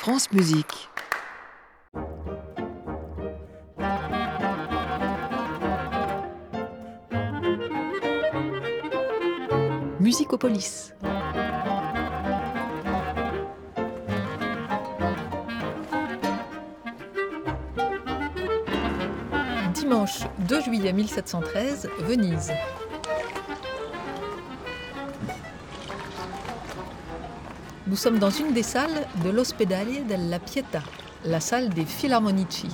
France Musique. Musicopolis. Dimanche 2 juillet 1713, Venise. Nous sommes dans une des salles de l'Ospedale della Pietà, la salle des Filarmonici.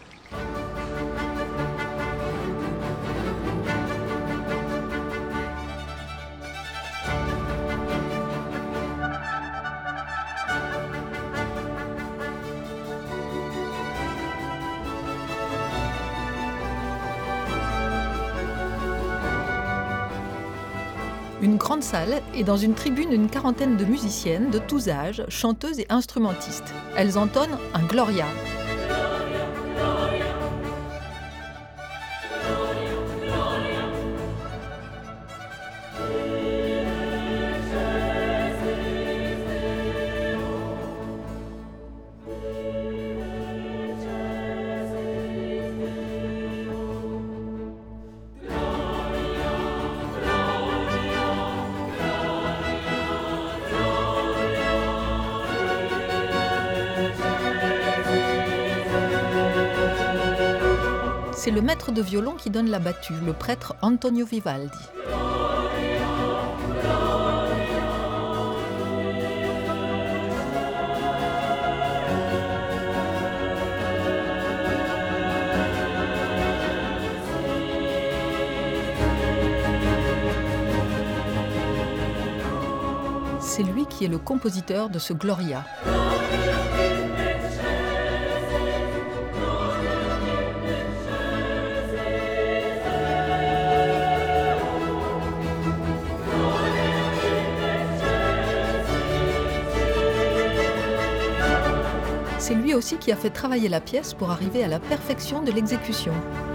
Une grande salle et dans une tribune une quarantaine de musiciennes de tous âges, chanteuses et instrumentistes. Elles entonnent un Gloria. C'est le maître de violon qui donne la battue, le prêtre Antonio Vivaldi. C'est lui qui est le compositeur de ce Gloria. C'est lui aussi qui a fait travailler la pièce pour arriver à la perfection de l'exécution.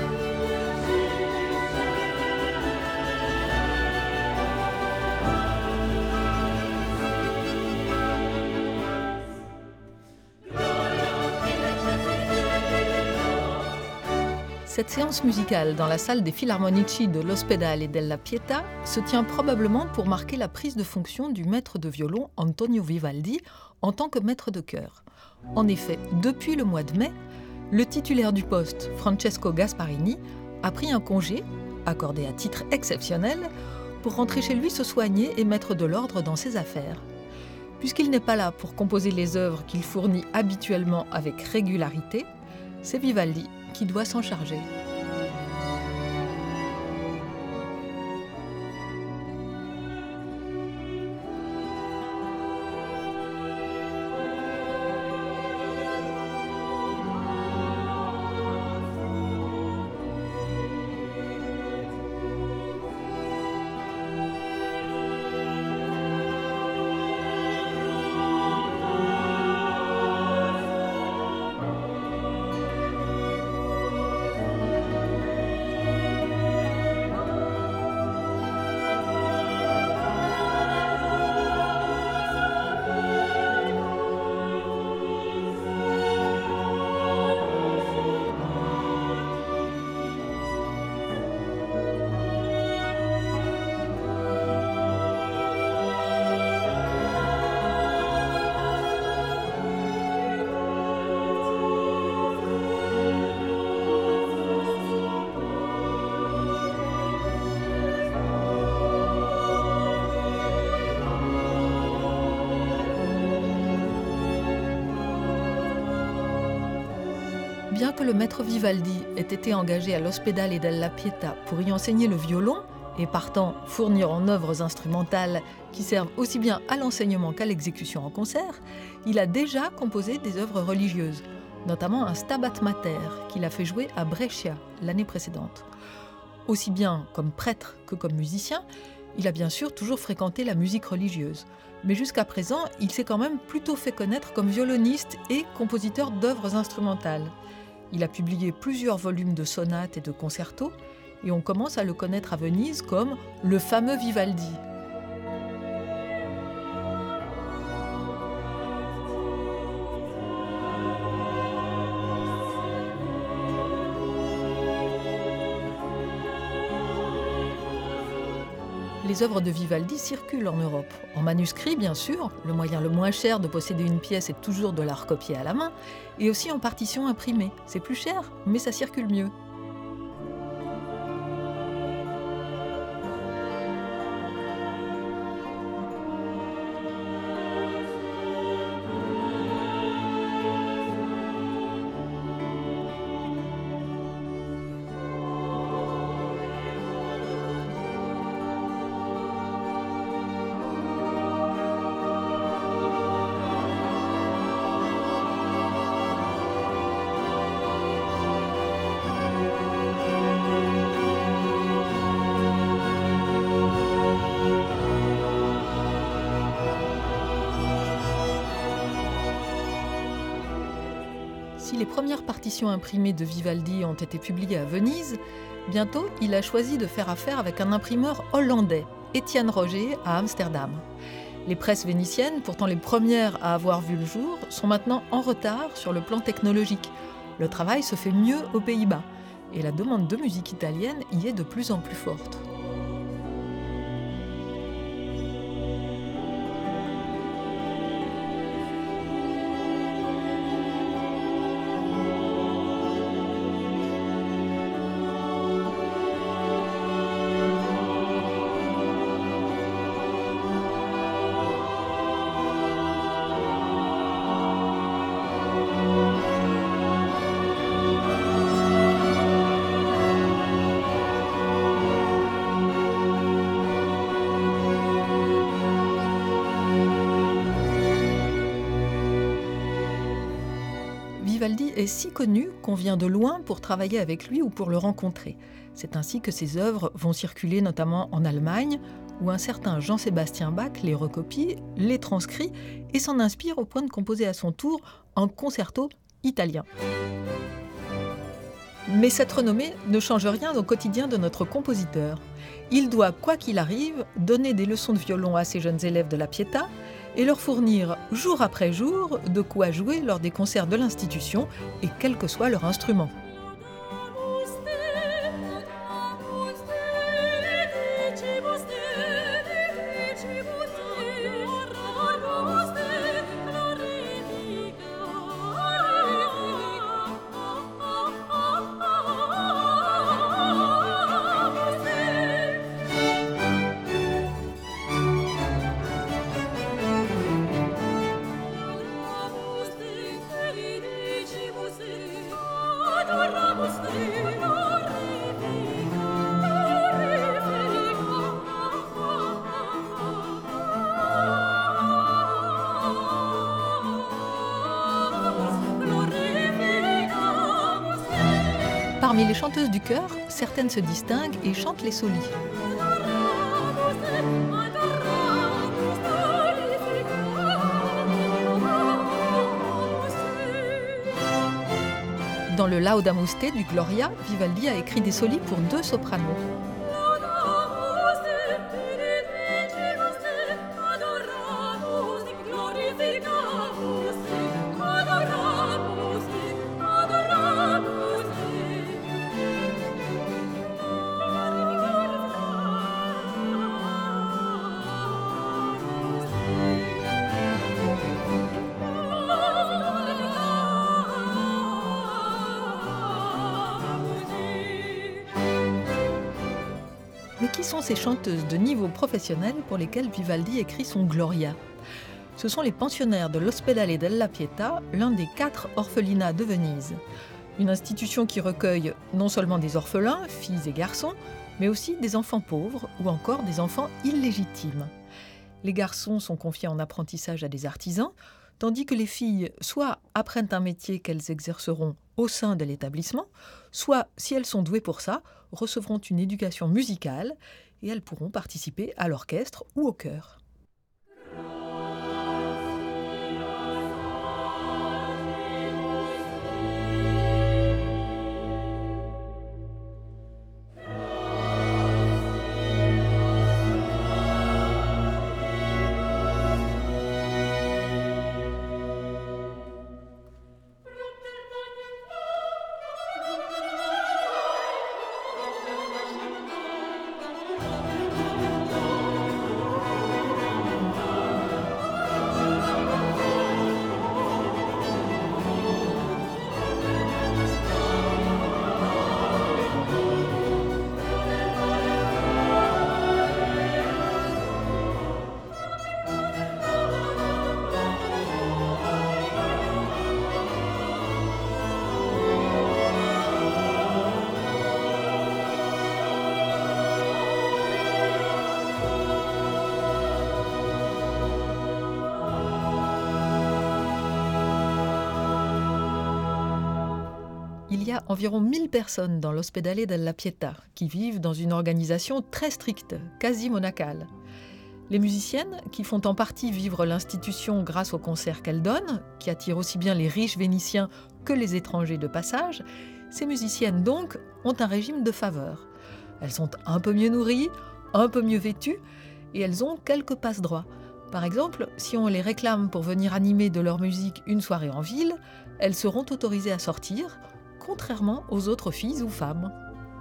Cette séance musicale dans la salle des Filarmonici de l'Ospedale della Pietà se tient probablement pour marquer la prise de fonction du maître de violon Antonio Vivaldi en tant que maître de chœur. En effet, depuis le mois de mai, le titulaire du poste, Francesco Gasparini, a pris un congé, accordé à titre exceptionnel, pour rentrer chez lui se soigner et mettre de l'ordre dans ses affaires. Puisqu'il n'est pas là pour composer les œuvres qu'il fournit habituellement avec régularité, c'est Vivaldi qui doit s'en charger. Bien que le maître Vivaldi ait été engagé à l'Ospedale della Pietà pour y enseigner le violon et partant fournir en œuvres instrumentales qui servent aussi bien à l'enseignement qu'à l'exécution en concert, il a déjà composé des œuvres religieuses, notamment un Stabat Mater qu'il a fait jouer à Brescia l'année précédente. Aussi bien comme prêtre que comme musicien, il a bien sûr toujours fréquenté la musique religieuse. Mais jusqu'à présent, il s'est quand même plutôt fait connaître comme violoniste et compositeur d'œuvres instrumentales. Il a publié plusieurs volumes de sonates et de concertos, et on commence à le connaître à Venise comme le fameux Vivaldi. Les œuvres de Vivaldi circulent en Europe. En manuscrit, bien sûr, le moyen le moins cher de posséder une pièce est toujours de la recopier à la main, et aussi en partition imprimée. C'est plus cher, mais ça circule mieux. Si les premières partitions imprimées de Vivaldi ont été publiées à Venise, bientôt il a choisi de faire affaire avec un imprimeur hollandais, Etienne Roger, à Amsterdam. Les presses vénitiennes, pourtant les premières à avoir vu le jour, sont maintenant en retard sur le plan technologique. Le travail se fait mieux aux Pays-Bas et la demande de musique italienne y est de plus en plus forte. Vivaldi est si connu qu'on vient de loin pour travailler avec lui ou pour le rencontrer. C'est ainsi que ses œuvres vont circuler notamment en Allemagne, où un certain Jean-Sébastien Bach les recopie, les transcrit et s'en inspire au point de composer à son tour un concerto italien. Mais cette renommée ne change rien au quotidien de notre compositeur. Il doit, quoi qu'il arrive, donner des leçons de violon à ses jeunes élèves de la Pietà et leur fournir, jour après jour, de quoi jouer lors des concerts de l'institution et quel que soit leur instrument. Parmi les chanteuses du chœur, certaines se distinguent et chantent les solis. Dans le Laudamus Te du Gloria, Vivaldi a écrit des solis pour 2 sopranos. Mais qui sont ces chanteuses de niveau professionnel pour lesquelles Vivaldi écrit son Gloria ? Ce sont les pensionnaires de l'Ospedale della Pietà, l'un des 4 orphelinats de Venise. Une institution qui recueille non seulement des orphelins, filles et garçons, mais aussi des enfants pauvres ou encore des enfants illégitimes. Les garçons sont confiés en apprentissage à des artisans, tandis que les filles soit apprennent un métier qu'elles exerceront au sein de l'établissement, soit, si elles sont douées pour ça, recevront une éducation musicale et elles pourront participer à l'orchestre ou au chœur. Il y a environ 1000 personnes dans l'Ospedale della Pietà qui vivent dans une organisation très stricte, quasi monacale. Les musiciennes, qui font en partie vivre l'institution grâce aux concerts qu'elle donne, qui attirent aussi bien les riches Vénitiens que les étrangers de passage, ces musiciennes donc ont un régime de faveur. Elles sont un peu mieux nourries, un peu mieux vêtues, et elles ont quelques passe-droits. Par exemple, si on les réclame pour venir animer de leur musique une soirée en ville, elles seront autorisées à sortir, contrairement aux autres filles ou femmes.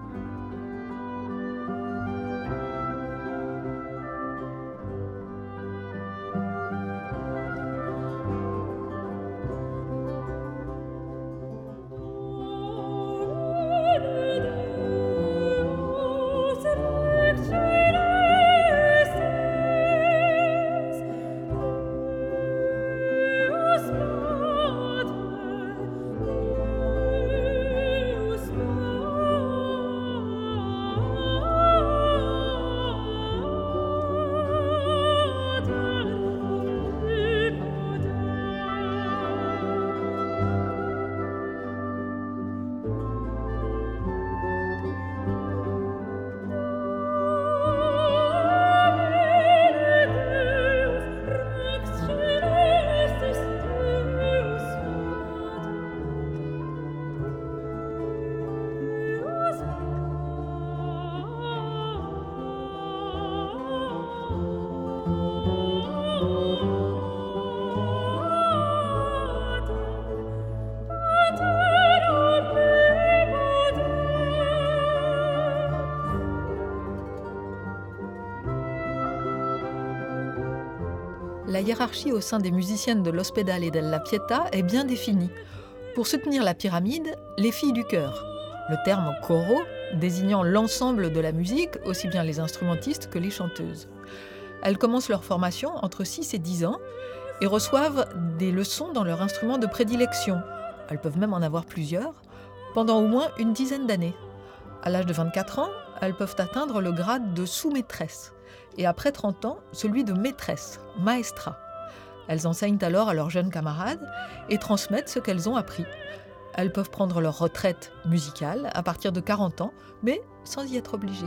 La hiérarchie au sein des musiciennes de l'Ospedale della Pietà est bien définie. Pour soutenir la pyramide, les filles du chœur, le terme coro désignant l'ensemble de la musique, aussi bien les instrumentistes que les chanteuses. Elles commencent leur formation entre 6 et 10 ans et reçoivent des leçons dans leur instrument de prédilection. Elles peuvent même en avoir plusieurs, pendant au moins une dizaine d'années. À l'âge de 24 ans, elles peuvent atteindre le grade de sous-maîtresse et après 30 ans, celui de maîtresse, maestra. Elles enseignent alors à leurs jeunes camarades et transmettent ce qu'elles ont appris. Elles peuvent prendre leur retraite musicale à partir de 40 ans, mais sans y être obligées.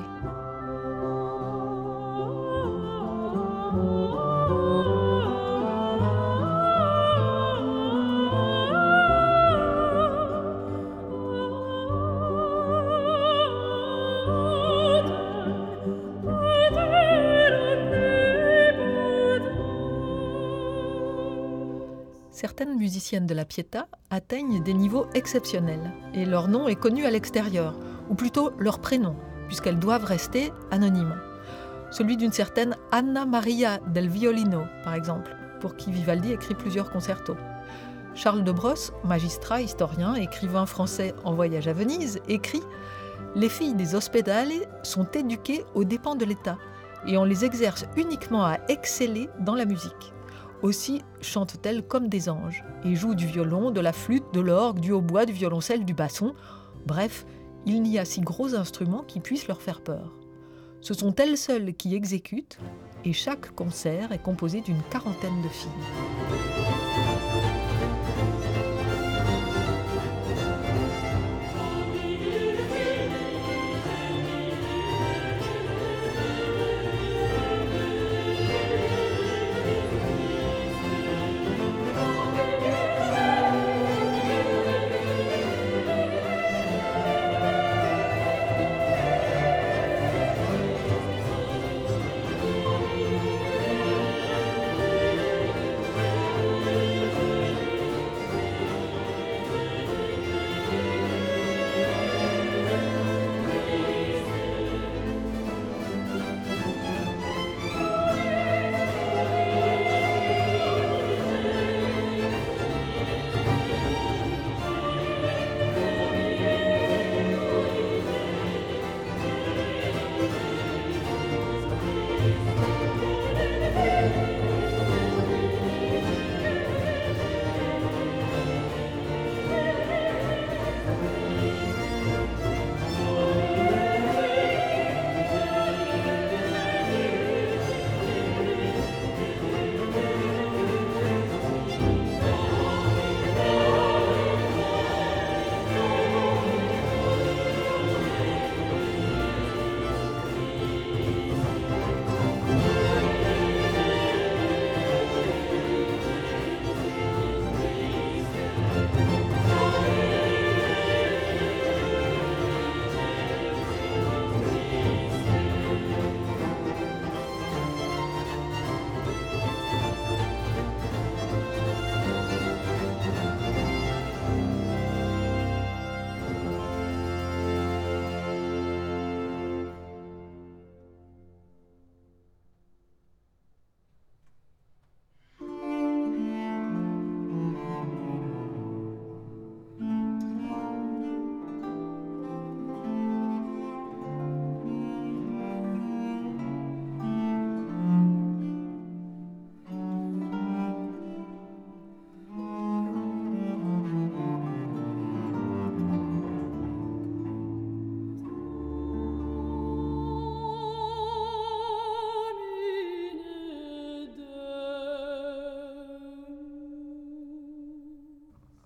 Certaines musiciennes de la Pietà atteignent des niveaux exceptionnels et leur nom est connu à l'extérieur, ou plutôt leur prénom, puisqu'elles doivent rester anonymes. Celui d'une certaine Anna Maria del Violino, par exemple, pour qui Vivaldi écrit plusieurs concertos. Charles de Brosse, magistrat, historien, écrivain français en voyage à Venise, écrit « Les filles des Ospedale sont éduquées aux dépens de l'État et on les exerce uniquement à exceller dans la musique. Aussi chantent-elles comme des anges et jouent du violon, de la flûte, de l'orgue, du hautbois, du violoncelle, du basson. Bref, il n'y a si gros instruments qui puissent leur faire peur. Ce sont elles seules qui exécutent et chaque concert est composé d'une quarantaine de filles. »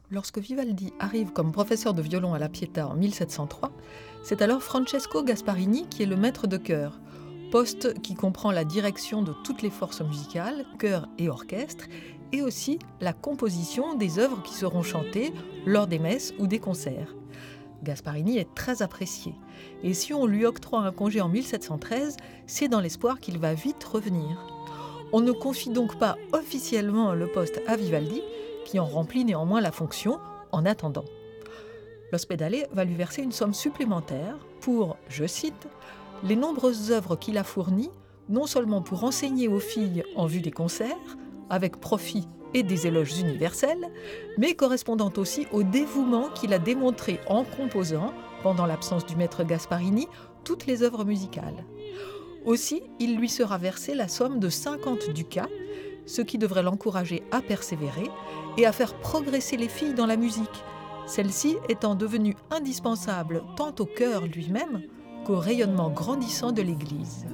Lorsque Vivaldi arrive comme professeur de violon à la Pietà en 1703, c'est alors Francesco Gasparini qui est le maître de chœur, poste qui comprend la direction de toutes les forces musicales, chœur et orchestre, et aussi la composition des œuvres qui seront chantées lors des messes ou des concerts. Gasparini est très apprécié, et si on lui octroie un congé en 1713, c'est dans l'espoir qu'il va vite revenir. On ne confie donc pas officiellement le poste à Vivaldi, qui en remplit néanmoins la fonction en attendant. L'Ospedale va lui verser une somme supplémentaire pour, je cite, « les nombreuses œuvres qu'il a fournies, non seulement pour enseigner aux filles en vue des concerts, avec profit et des éloges universels, mais correspondant aussi au dévouement qu'il a démontré en composant, pendant l'absence du maître Gasparini, toutes les œuvres musicales. Aussi, il lui sera versé la somme de 50 ducats, ce qui devrait l'encourager à persévérer et à faire progresser les filles dans la musique, celle-ci étant devenue indispensable tant au chœur lui-même qu'au rayonnement grandissant de l'Église.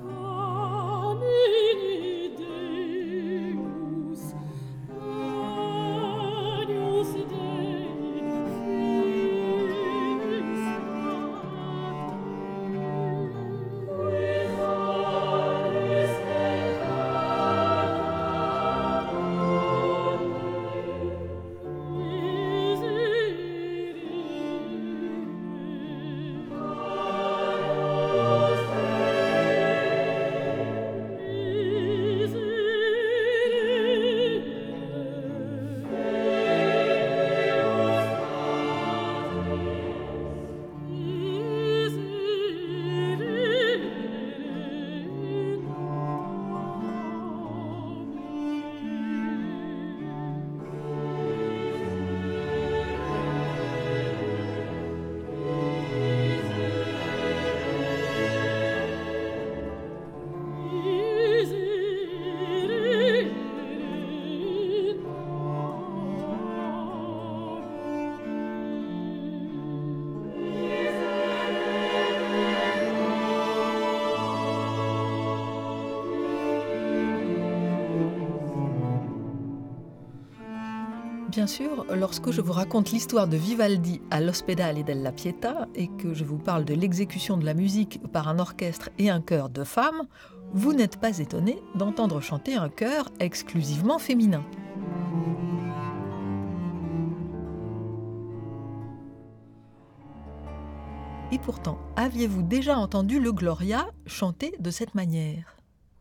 Bien sûr, lorsque je vous raconte l'histoire de Vivaldi à l'Ospedale della Pietà et que je vous parle de l'exécution de la musique par un orchestre et un chœur de femmes, vous n'êtes pas étonné d'entendre chanter un chœur exclusivement féminin. Et pourtant, aviez-vous déjà entendu le Gloria chanter de cette manière ?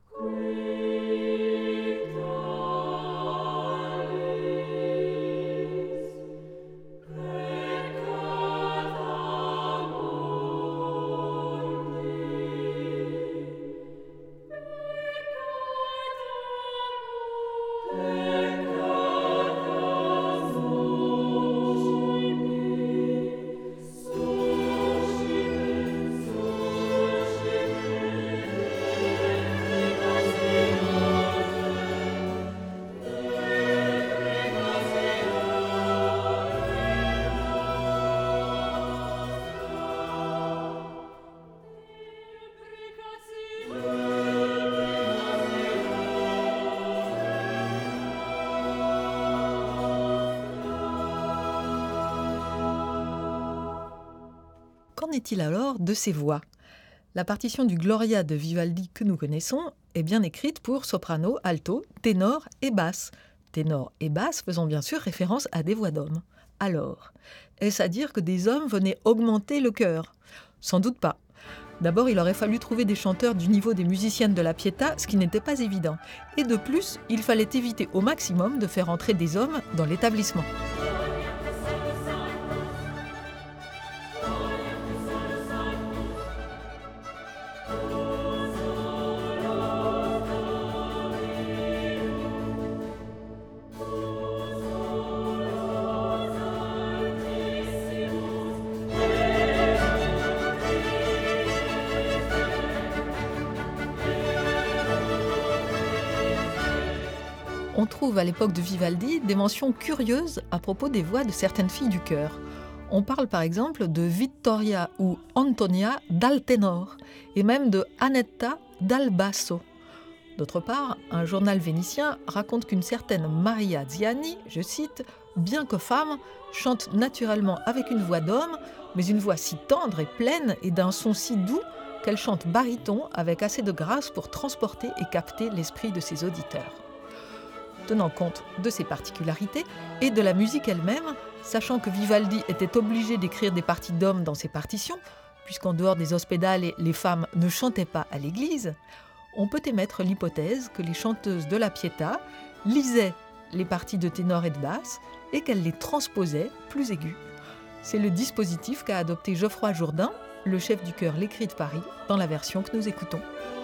Qu'en est-il alors de ces voix ? La partition du Gloria de Vivaldi que nous connaissons est bien écrite pour soprano, alto, ténor et basse. Ténor et basse faisant bien sûr référence à des voix d'hommes. Alors, est-ce à dire que des hommes venaient augmenter le chœur ? Sans doute pas. D'abord, il aurait fallu trouver des chanteurs du niveau des musiciennes de la Pietà, ce qui n'était pas évident. Et de plus, il fallait éviter au maximum de faire entrer des hommes dans l'établissement. On trouve à l'époque de Vivaldi des mentions curieuses à propos des voix de certaines filles du chœur. On parle par exemple de Vittoria ou Antonia dal tenor et même de Annetta dal basso. D'autre part, un journal vénitien raconte qu'une certaine Maria Ziani, je cite, bien que femme, chante naturellement avec une voix d'homme, mais une voix si tendre et pleine et d'un son si doux qu'elle chante baryton avec assez de grâce pour transporter et capter l'esprit de ses auditeurs. Tenant compte de ces particularités et de la musique elle-même, sachant que Vivaldi était obligé d'écrire des parties d'hommes dans ses partitions, puisqu'en dehors des ospedali, les femmes ne chantaient pas à l'église, on peut émettre l'hypothèse que les chanteuses de la Pietà lisaient les parties de ténor et de basse et qu'elles les transposaient plus aiguës. C'est le dispositif qu'a adopté Geoffroy Jourdain, le chef du chœur L'Écrit de Paris, dans la version que nous écoutons.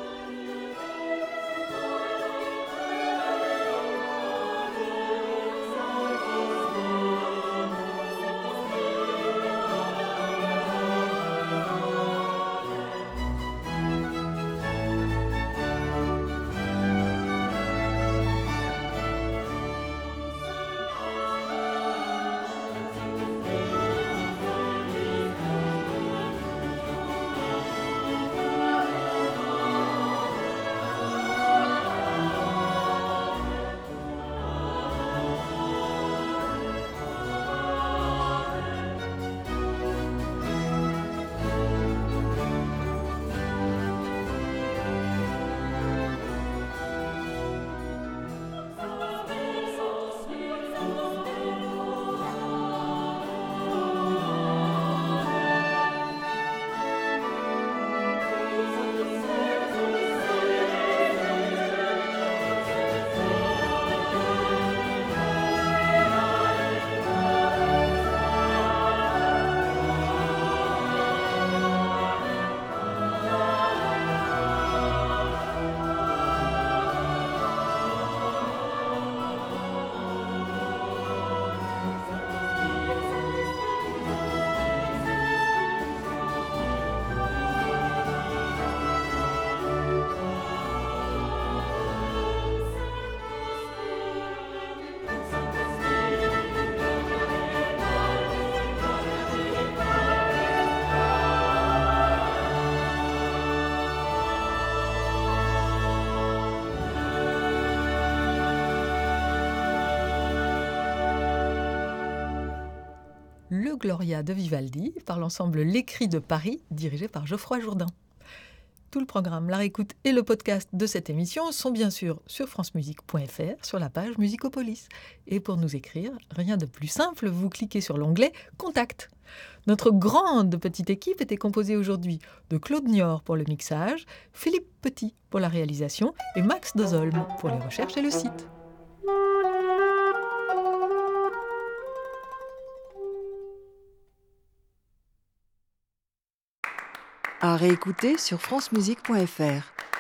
Le Gloria de Vivaldi par l'ensemble L'Écrit de Paris, dirigé par Geoffroy Jourdain. Tout le programme, la réécoute et le podcast de cette émission sont bien sûr sur francemusique.fr, sur la page Musicopolis. Et pour nous écrire, rien de plus simple, vous cliquez sur l'onglet « Contact ». Notre grande petite équipe était composée aujourd'hui de Claude Niort pour le mixage, Philippe Petit pour la réalisation et Max Dozolm pour les recherches et le site. À réécouter sur francemusique.fr.